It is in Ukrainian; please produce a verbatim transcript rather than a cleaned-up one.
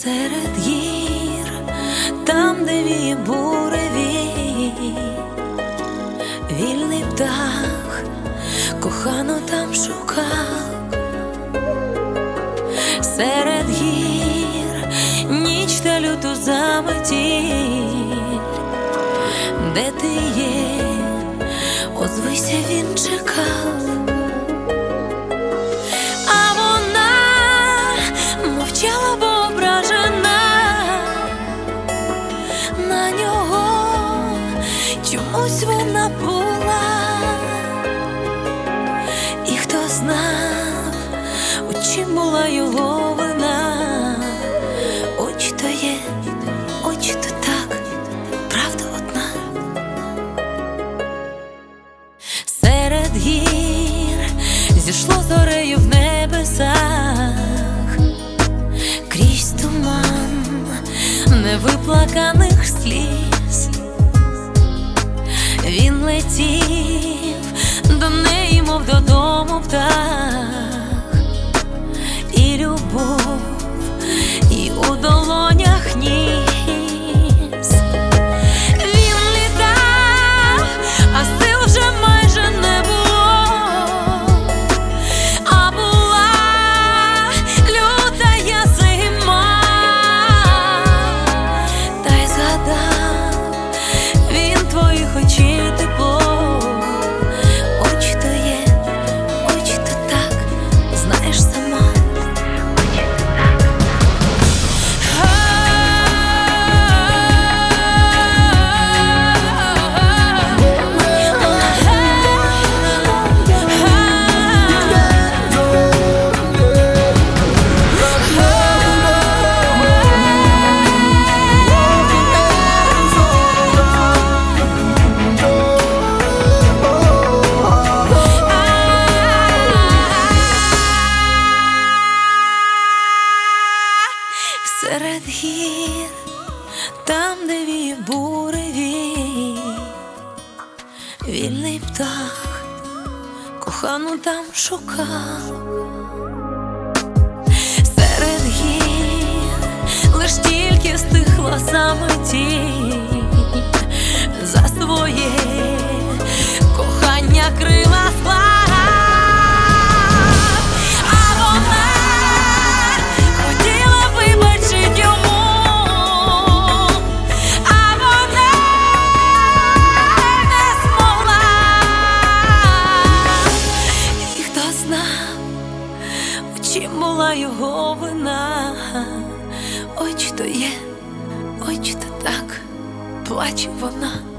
Серед гір, там, де віє буревій, вільний птах кохану там шукав. Серед гір ніч та люту заметіль, де ти є, озвися, він чекав. А вона мовчала, бо ображена на нього, чомусь вона була. І хто знав, у чим була його вина? Очі то є, очі то так, правда одна. Серед гір зійшло зорею в небесах, крізь туман невиплаканих сліз. Він летів до неї, мов додому птах, і любов, і у долонях ніс. Він літав, а сил вже майже не було, а була лютая зима. Та й згадав він твоїх очей тепло. Очі то є, очі то так, знаєш сама. Серед гір, там, де віє буревій, вільний птах кохану там шукав. Серед гір лиш тільки стихла заметіль, за своє кохання крила склав. Чим була його вина? Очі то є, очі то так, плаче вона.